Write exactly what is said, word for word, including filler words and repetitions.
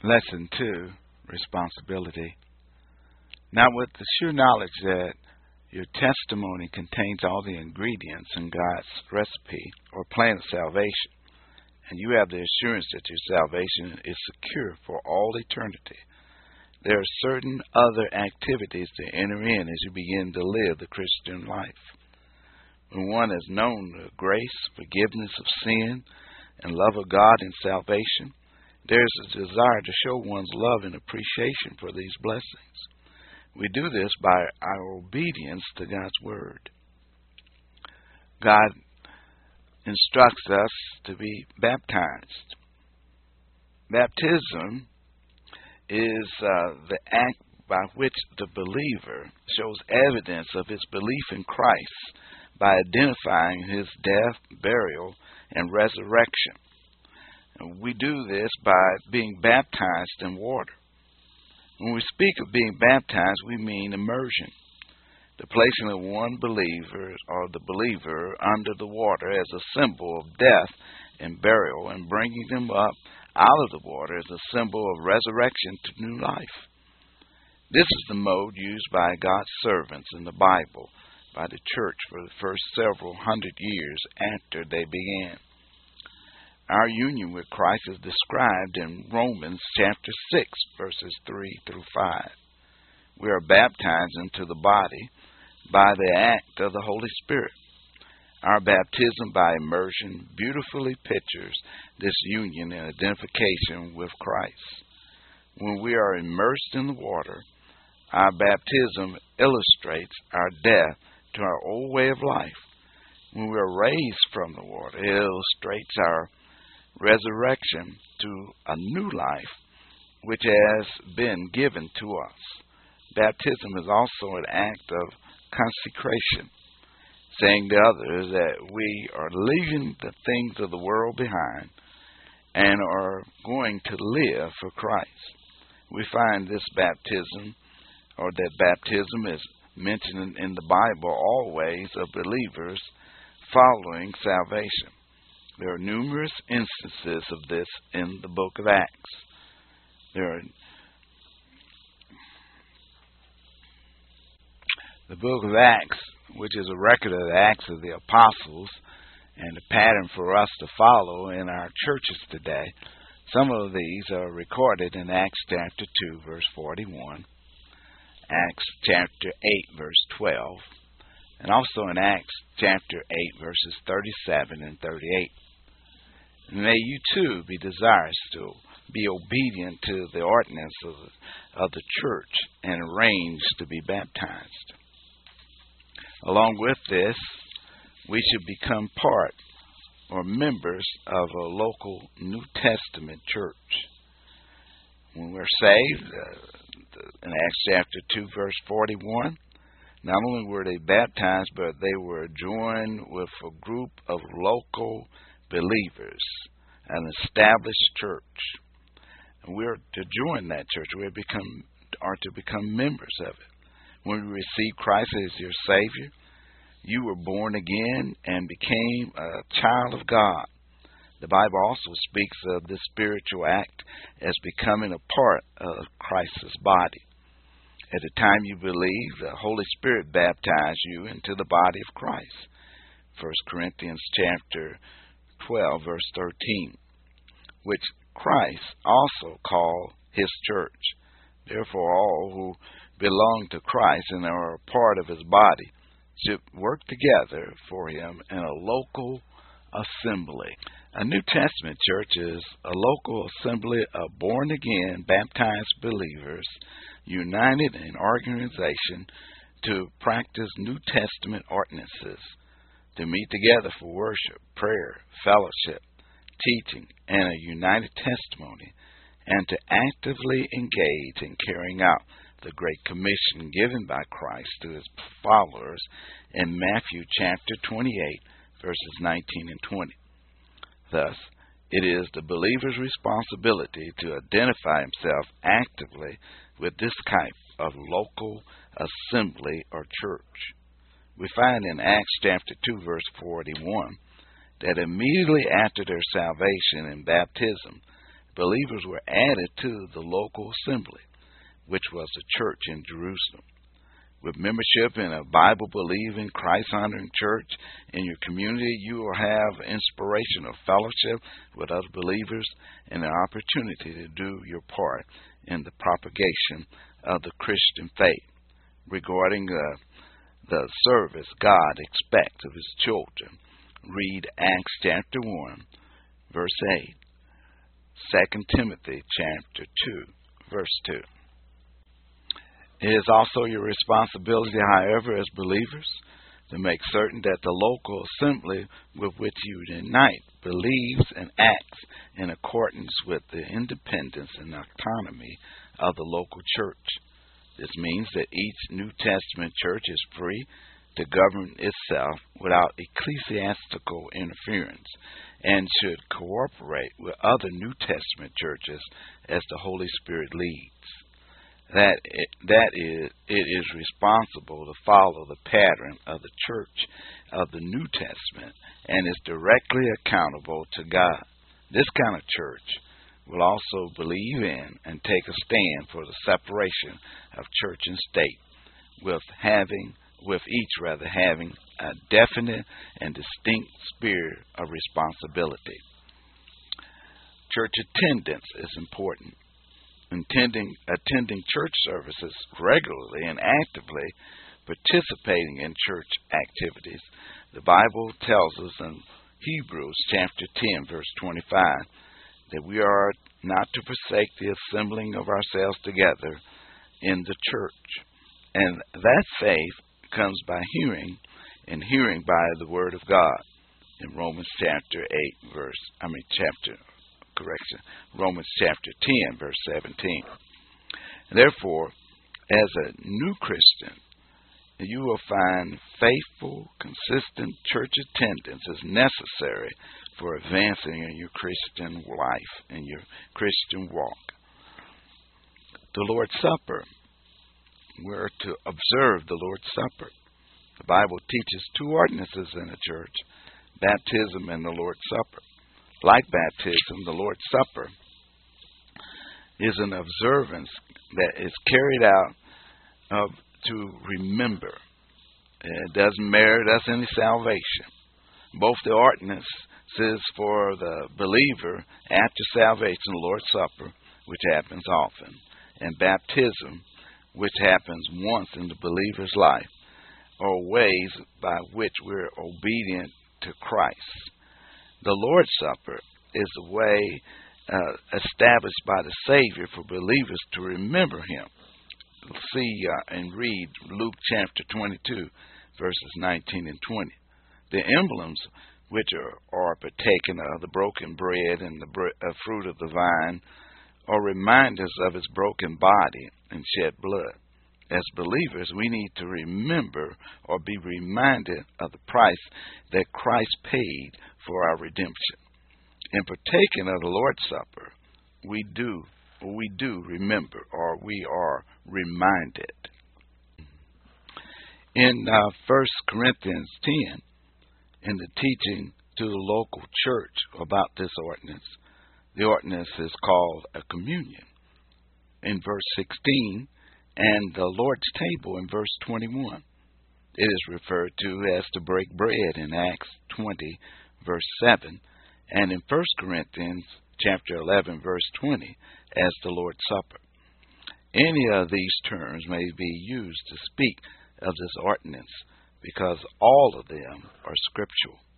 Lesson two, responsibility. Now, with the sure knowledge that your testimony contains all the ingredients in God's recipe or plan of salvation, and you have the assurance that your salvation is secure for all eternity, there are certain other activities to enter in as you begin to live the Christian life. When one has known the grace, forgiveness of sin, and love of God in salvation, there is a desire to show one's love and appreciation for these blessings. We do this by our obedience to God's Word. God instructs us to be baptized. Baptism is uh, the act by which the believer shows evidence of his belief in Christ by identifying his death, burial, and resurrection. And we do this by being baptized in water. When we speak of being baptized, we mean immersion, the placing of one believer or the believer under the water as a symbol of death and burial, and bringing them up out of the water as a symbol of resurrection to new life. This is the mode used by God's servants in the Bible, by the church for the first several hundred years after they began. Our union with Christ is described in Romans chapter six, verses three through five. We are baptized into the body by the act of the Holy Spirit. Our baptism by immersion beautifully pictures this union and identification with Christ. When we are immersed in the water, our baptism illustrates our death to our old way of life. When we are raised from the water, it illustrates our resurrection to a new life which has been given to us. Baptism is also an act of consecration, saying to others that we are leaving the things of the world behind and are going to live for Christ. We find this baptism, or that baptism is mentioned in the Bible always of believers following salvation. There are numerous instances of this in the book of Acts. There are the book of Acts, which is a record of the Acts of the Apostles and a pattern for us to follow in our churches today. Some of these are recorded in Acts chapter two, verse forty-one, Acts chapter eight, verse twelve, and also in Acts chapter eight, verses thirty-seven and thirty-eight. May you too be desirous to be obedient to the ordinance of the, of the church and arrange to be baptized. Along with this, we should become part or members of a local New Testament church. When we're saved, uh, in Acts chapter two, verse forty-one, not only were they baptized, but they were joined with a group of local believers, an established church. And we're to join that church. We become are to become members of it. When you receive Christ as your Savior, you were born again and became a child of God. The Bible also speaks of this spiritual act as becoming a part of Christ's body. At the time you believe, the Holy Spirit baptized you into the body of Christ. First Corinthians chapter twelve, verse thirteen, which Christ also called his church. Therefore, all who belong to Christ and are a part of his body should work together for him in a local assembly. A New Testament church is a local assembly of born-again, baptized believers united in organization to practice New Testament ordinances, to meet together for worship, prayer, fellowship, teaching, and a united testimony, and to actively engage in carrying out the Great Commission given by Christ to his followers in Matthew chapter twenty-eight, verses nineteen and twenty. Thus, it is the believer's responsibility to identify himself actively with this type of local assembly or church. We find in Acts chapter two, verse forty-one, that immediately after their salvation and baptism, believers were added to the local assembly, which was the church in Jerusalem. With membership in a Bible-believing, Christ-honoring church in your community, you will have inspirational fellowship with other believers and an opportunity to do your part in the propagation of the Christian faith. Regarding uh, the service God expects of His children, read Acts chapter one, verse eight, Second Timothy chapter two, verse two. It is also your responsibility, however, as believers, to make certain that the local assembly with which you unite believes and acts in accordance with the independence and autonomy of the local church. This means that each New Testament church is free to govern itself without ecclesiastical interference and should cooperate with other New Testament churches as the Holy Spirit leads. That it, that is, it is responsible to follow the pattern of the church of the New Testament and is directly accountable to God. This kind of church will also believe in and take a stand for the separation of church and state, with having, with each rather having a definite and distinct spirit of responsibility. Church attendance is important. Attending, attending church services regularly and actively participating in church activities. The Bible tells us in Hebrews chapter ten, verse twenty-five, that we are not to forsake the assembling of ourselves together in the church. And that faith comes by hearing, and hearing by the word of God. In Romans chapter eight, verse, I mean chapter correction, Romans chapter ten, verse seventeen. Therefore, as a new Christian, you will find faithful, consistent church attendance is necessary for advancing in your Christian life, in your Christian walk. The Lord's Supper. We're to observe the Lord's Supper. The Bible teaches two ordinances in the church, baptism and the Lord's Supper. Like baptism, the Lord's Supper is an observance that is carried out of, to remember. It doesn't merit us any salvation. Both the ordinances for the believer after salvation, the Lord's Supper, which happens often, and baptism, which happens once in the believer's life, are ways by which we're obedient to Christ. The Lord's Supper is a way uh, established by the Savior for believers to remember Him. See uh, and read Luke chapter twenty-two, verses nineteen and twenty. The emblems which are, are partaken of, the broken bread and the bre- uh, fruit of the vine, are reminders of His broken body and shed blood. As believers, we need to remember or be reminded of the price that Christ paid for our redemption. In partaking of the Lord's Supper, we do, we do remember, or we are reminded. In uh, First Corinthians ten, in the teaching to the local church about this ordinance, the ordinance is called a communion. In verse sixteen, and the Lord's table in verse twenty-one. It is referred to as to break bread in Acts twenty, verse seven, and in First Corinthians chapter eleven, verse twenty, as the Lord's Supper. Any of these terms may be used to speak of this ordinance, because all of them are scriptural.